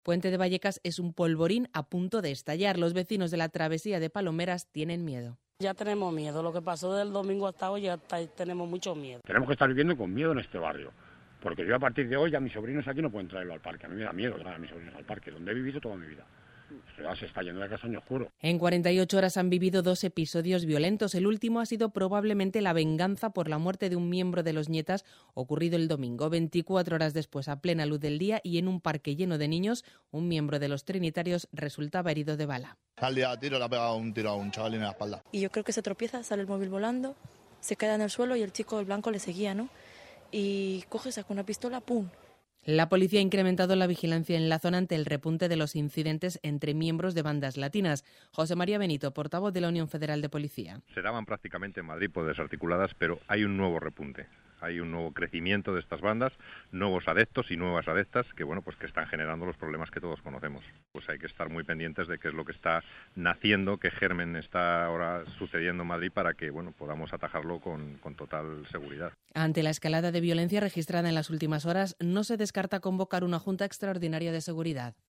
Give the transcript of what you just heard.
Puente de Vallecas es un polvorín a punto de estallar. Los vecinos de la travesía de Palomeras tienen miedo. Ya tenemos miedo. Lo que pasó del domingo hasta hoy tenemos mucho miedo. Tenemos que estar viviendo con miedo en este barrio. Porque yo a partir de hoy a mis sobrinos aquí no pueden traerlo al parque. A mí me da miedo traer a mis sobrinos al parque, donde he vivido toda mi vida. Esto ya se está yendo de casa, os juro. En 48 horas han vivido 2 episodios violentos. El último ha sido probablemente la venganza por la muerte de un miembro de los Nietas, ocurrido el domingo. 24 horas después, a plena luz del día y en un parque lleno de niños, un miembro de los trinitarios resultaba herido de bala. Al día a tiro le ha pegado un tiro a un chaval en la espalda. Y yo creo que se tropieza, sale el móvil volando, se queda en el suelo y el chico del blanco le seguía, ¿no? Y saca una pistola, ¡pum! La policía ha incrementado la vigilancia en la zona ante el repunte de los incidentes entre miembros de bandas latinas. José María Benito, portavoz de la Unión Federal de Policía. Se daban prácticamente en Madrid por desarticuladas, pero hay un nuevo repunte. Hay un nuevo crecimiento de estas bandas, nuevos adeptos y nuevas adeptas que que están generando los problemas que todos conocemos. Pues hay que estar muy pendientes de qué es lo que está naciendo, qué germen está ahora sucediendo en Madrid para que podamos atajarlo con total seguridad. Ante la escalada de violencia registrada en las últimas horas, no se descarta convocar una junta extraordinaria de seguridad.